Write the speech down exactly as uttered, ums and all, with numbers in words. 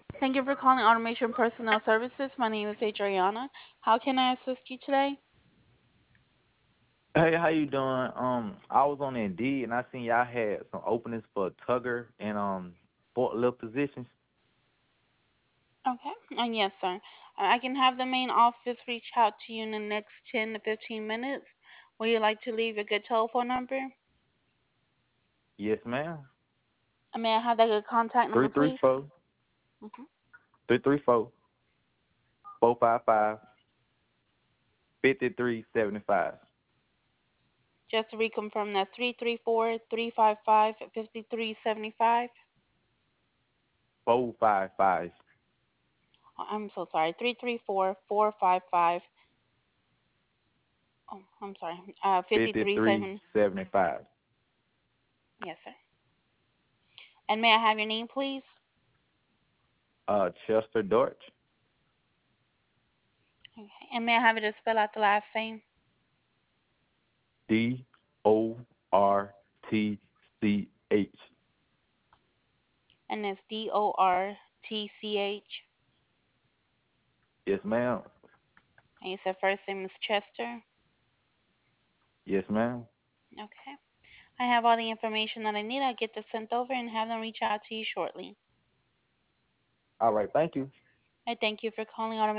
Thank you for calling Automation Personnel Services. My name is Adriana. How can I assist you today? Hey, how you doing? Um, I was on Indeed and I seen y'all had some openings for tugger and um forklift positions. Okay. And yes, sir. Uh, I can have the main office reach out to you in the next ten to fifteen minutes. Would you like to leave a good telephone number? Yes, ma'am. Uh, May I have that good contact Three number, three please? four hmm three three four four five five fifty three seventy five Just to reconfirm, that's three three four, three five five, five three seven five. four five five I'm so sorry. Three three four, four five five. Oh, I'm sorry. Uh, fifty three five three seven. seventy five. Yes, sir. And may I have your name, please? Uh, Chester Dortch. Okay. And may I have you to spell out the last name? D O R T C H. And it's D O R T C H. Yes, ma'am. And you said first name is Chester. Yes, ma'am. Okay. I have all the information that I need. I'll get this sent over and have them reach out to you shortly. All right, thank you. I thank you for calling Automation.